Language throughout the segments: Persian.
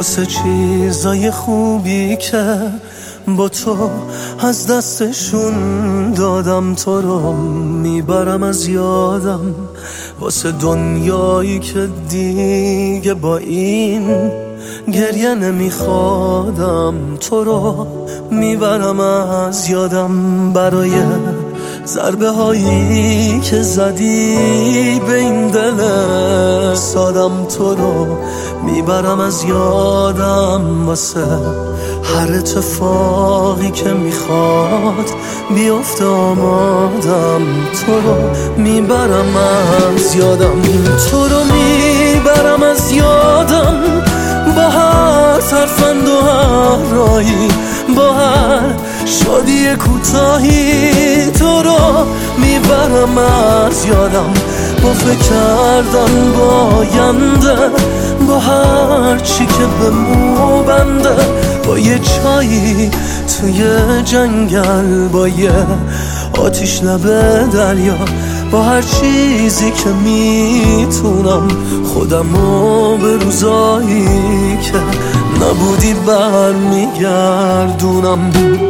واسه چیزای خوبی که با تو از دستشون دادم، تو رو میبرم از یادم. واسه دنیایی که دیگه با این گریه نمیخوادم، تو رو میبرم از یادم. برای ضربه هایی که زدی به این دل سادم، تو رو میبرم از یادم. واسه هر اتفاقی که میخواد بیفته آمادم، تو رو میبرم از یادم. تو رو میبرم از یادم با هر ترفند و هر رایی، با هر شادی کوتاهی. تو رو میبرم از یادم با فکر کردن با آینده، با هر چی که به مو بنده، با یه چایی توی جنگل، با یه آتیش لب دریا، با هر چیزی که میتونم خودمو به روزایی که نبودی برمیگردونم.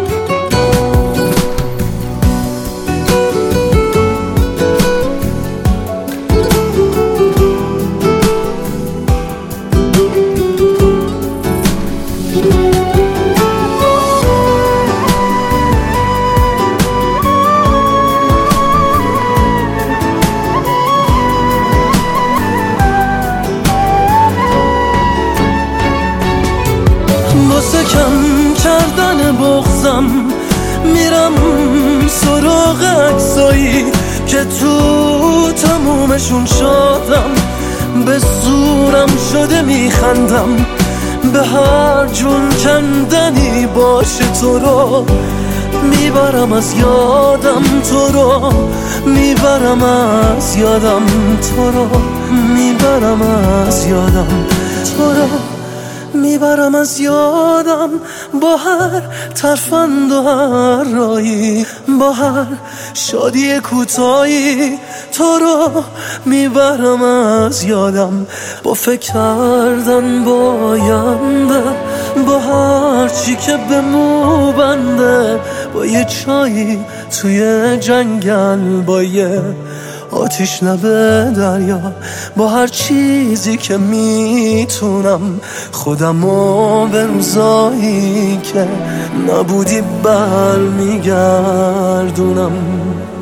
واسه کم کردن بغضم میرم سراغ عکسایی که تو تمومشون شدم، به زورم شده میخندم به هر جون کندنی باشه. تو رو میبرم از یادم، تو رو میبرم از یادم، تو رو میبرم از یادم، تو رو میبرم از یادم با هر ترفند و هر رایی، با هر شادی کوتاهی. تو رو میبرم از یادم با فکر کردن با آینده، با هر چی که به مو بنده، با یه چایی توی جنگل، با یه آتیش لب دریا، با هر چیزی که میتونم خودمو به روزایی که نبودی برمیگردونم.